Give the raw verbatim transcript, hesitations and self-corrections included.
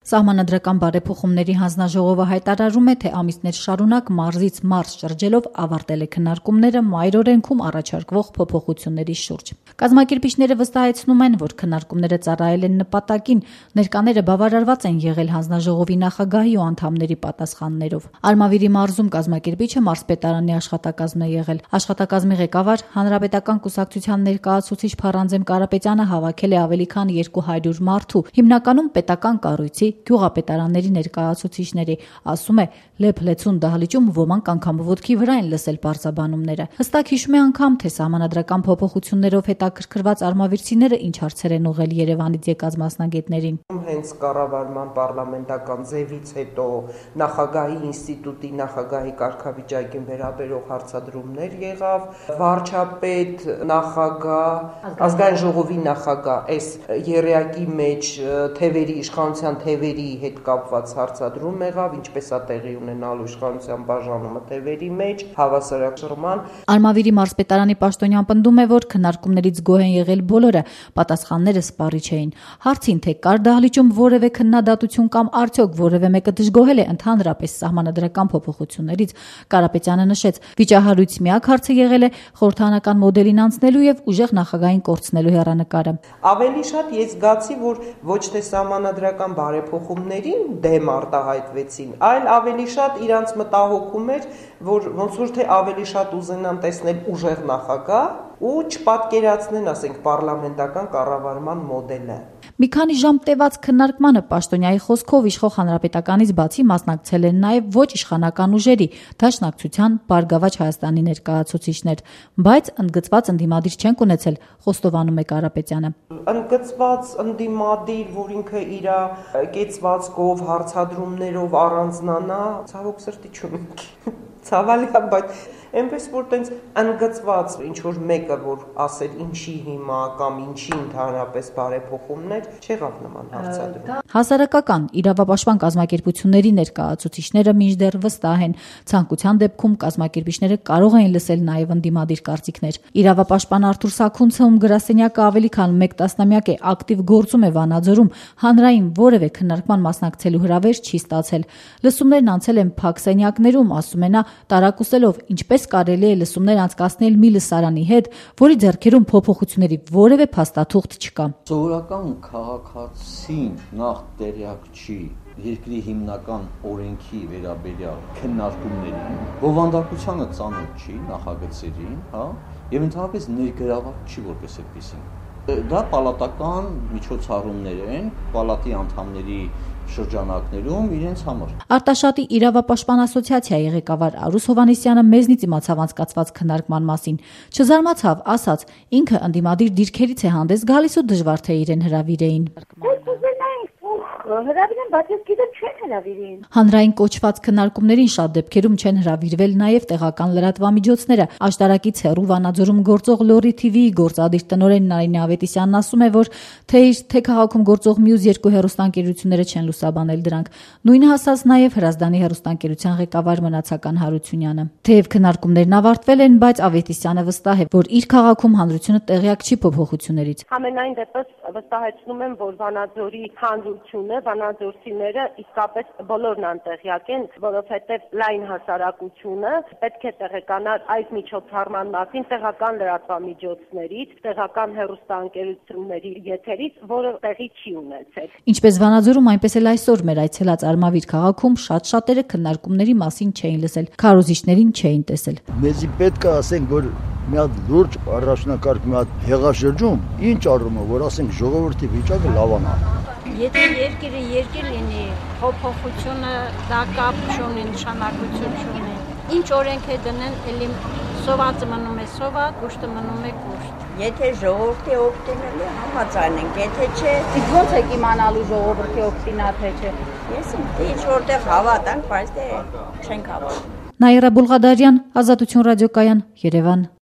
Սահմանադրական բարեփոխումների հանձնաժողովը հայտարարում է, թե ամիսներ շարունակ մարզից մարզ շրջելով ավարտել է քննարկումները մայր օրենքում առաջարկվող փոփոխությունների շուրջ։ Կազմակերպիչները վստահեցնում են, որ քննարկումները ծառայել են նպատակին, ներկաները բավարարված են եղել հանձնաժողովի նախագահի ու անդամների պատասխաններով։ Արմավիրի մարզում կազմակերպիչը մարզպետարանի աշխատակազմն է եղել։ Աշխատակազմի ղեկավար Հանրապետական կուսակցության ներկայացուցիչ Փառանձեմ Կարապետյանը հավաքել է ավելի քան երկու հարյուր մարդու, հիմնականում պետական կառույցի, գյուղապետարանների ներկայացուցիչների, ասում է, լեփ-լեցուն դահլիճում ոմանք անգամ ոտքի վրա են լսել պարզաբանումները։ Հստակ հիշում է անգամ, թե սահմանադրական փոփոխություններով հետաքրքրված արմավիրցիները ինչ հարցեր են ուղղել Երևանից եկած մասնագետներին։ Հենց կառավարման պարլամենտական ձևից հետո նախագահի ինստիտուտի նախագահի կարգավիճակին վերաբերող հարցադրումներ եղավ, վարչապետ, նախագահ, ազգային ժողովի նախագահ, այս եռյակի մեջ թևերի իշխանության թևերի հետ կապված հարցադրում եղավ, ինչպես է տեղի ունենալու իշխանության բաժանումը թևերի մեջ, հավասարակշռման։ Արմավիրի մարզպետարանի պաշտոնյան պնդում է, որ քննարկումներից գոհ են եղել բոլորը, պատասխանները սպառիչ էին։ Հարցին, թե կար դահլիճում որևէ քննադատություն կամ արդյոք որևէ մեկը դժգոհել է ընդհանրապես սահմանադրական փոփոխություններից, Կարապետյանը նշեց, վիճահարույց միակ հարցը եղել է խորհրդարանական մոդելին անցնելու եւ ուժեղ նախագահային կորցնելու հեռանկարը։ Ավելի շատ ես զգացի, որ ոչ թե սահմանադրական բարեփոխումներին դեմ արտահայտվեցին, այլ ավելի շատ իրանց մտահոգում էր, որ ոնց որ թե ավելի շատ ուզենան տեսնել ուժեղ նախագահ ու չպատկերացնեն, ասենք, պարլամենտական կառավարման մոդելը։ Մի քանի ժամ տևած քննարկմանը պաշտոնյայի խոսքով իշխող հանրապետականից բացի մասնակցել են նաև ոչ իշխանական ուժերի, Դաշնակցության, Բարգավաճ Հայաստանի ներկայացուցիչներ, բայց ընդգծված ընդդիմադիր չենք ունեցել, խոստովանում է Կարապետյանը։ Ընդգծված ընդդիմադիր, որ ինքը իր կեցվածքով, հարցադրումներով առանձնանա, ցավոք սրտի չունենք։ Ցավալի է, բայց այնպես որ տենց ընդգծված ինչ որ մեկը որ ասել ինչի հիմա կամ ինչի ընդհանրապես բարեփոխումներ չեղավ նման հարցադրում։ Հասարակական իրավապաշտպան կազմակերպությունների ներկայացուցիչները մինչդեռ վստահ են, ցանկության դեպքում կազմակերպիչները կարող են լսել նաև ընդդիմադիր կարծիքներ։ Իրավապաշտպան Արթուր Սաքունցը, ում գրասենյակը ավելի քան մեկ տասնամյակ է ակտիվ գործում է Վանաձորում, հանրային որևէ քննարկման մասնակցելու հրավեր չի ստացել։ Լսումներն անցել են փակ սենյակներում, ասում է նա, տարակուսելով ինչպես կարելի է լսումներ անցկացնել մի լսարանի հետ, որի ձեռքերում փոփոխությունների որևէ փաստաթուղթ չկա։ Սովորական քաղաքացին նախ տեղյակ չի երկրի հիմնական օրենքի վերաբերյալ քննարկումներին, բովանդակությանը ծանոթ չի նախագծերին, հա, եւ ընդհանրապես ներգրաված չի որպես այդպեսին։ Դա պալատական միջոցառումներ են, պալատի անդամների շրջանակներում իրենց համար։ Արտաշատի իրավապաշտպան ասոցիացիայի ղեկավար Արուս Հովհաննիսյանը մեզնից իմացավ անցկացված քննարկման մասին։ Չզարմացավ, ասաց, ինքը ընդդիմադիր դիրքերից է հանդես գալիս ու դժվար թե իրեն հրավիրեին։ Հրավիրեն, բայց ես գիտեմ չեն հրավիրին։ Հանրային կոչված քննարկումներին շատ դեպքերում չեն հրավիրվել նաև տեղական լրատվամիջոցները։ Աշտարակից հեռու Վանաձորում գործող Լորի թիվիի գործադիր տնօրեն Նարինե Ավետիսյանն ասում է, որ թե իր թե քաղաքում գործող մյուս երկու հեռուստաընկերությունները չեն լուսաբանել դրանք։ Նույնը ասաց նաև Հրազդանի հեռուստաընկերության ղեկավար Մնացական Հարությունյանը։ Թեև քննարկումներն ավարտվել են, բայց Ավետիսյանը վստահ է, որ իր քաղաքում հանրությունը տեղյակ չի փոփոխություններից։ Համենայն դեպս վստահեցնում եմ, որ Վանաձորի հանրությունը, վանաձորցիները իսկապես բոլորն անտեղյակ են, որովհետև լայն հասարակությունը պետք է տեղեկանար այդ միջոցառման մասին տեղական լրատվամիջոցներից, տեղական հեռուստաընկերությունների եթերից, որը տեղի չի ունեցել։ Ինչպես Վանաձորում, այնպես էլ այսօր մեր այցելած Արմավիր քաղաքում շատ շատերը քննարկումների մասին չէին լսել, քարոզիչներին չէին տեսել։ Մեզի պետք է ասենք, որ մի հատ լուրջ առաջնակարգ մի հատ հեղաշրջում, ինչ առումով, որ ասենք ժողովրդի վիճակը լավանա։ Եթե երկիրը երկիր լինի, փոփոխությունը դա կապ չունի, նշանակություն չունի։ Ինչ օրենք է դնեն, էլի սովածը մնում է սոված, ուշտը մնում է կուշտ։ Եթե ժողովրդի օգտին է, համաձայն ենք, եթե չէ, իսկ ո՞նց եք իմանալու ժողովրդի օգտին է թե չէ։ Ես ինչ որտեղ հավատանք, բայց դե չենք հավատում։ Նաիրա Բուլղադարյան, Ազատություն ռադիոկայան, Երևան։